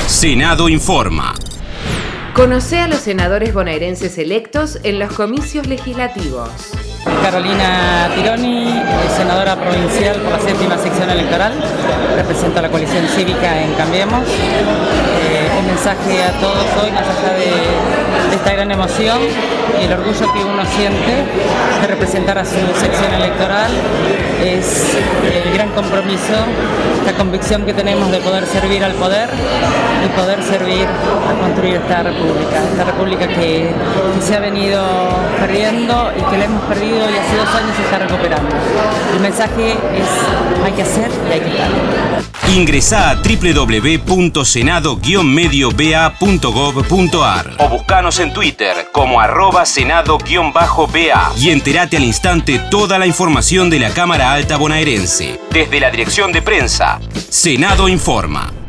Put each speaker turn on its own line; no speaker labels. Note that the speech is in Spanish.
Senado Informa.
Conoce a los senadores bonaerenses electos en los comicios legislativos.
Carolina Tironi, senadora provincial por la 7ª sección electoral, represento a la coalición cívica en Cambiemos. Un mensaje a todos hoy, más allá de esta gran emoción y el orgullo que uno siente de representar a su sección electoral, es el gran compromiso, la convicción que tenemos de poder servir al poder y poder servir a construir esta república que se ha venido perdiendo y que la hemos perdido y hace 2 años se está recuperando. El mensaje es: hay que hacer y hay que estar.
Ingresá a www.senado-medio-ba.gov.ar o buscanos en Twitter como @senado-ba y entérate al instante toda la información de la Cámara Alta bonaerense. Desde la Dirección de Prensa, Senado Informa.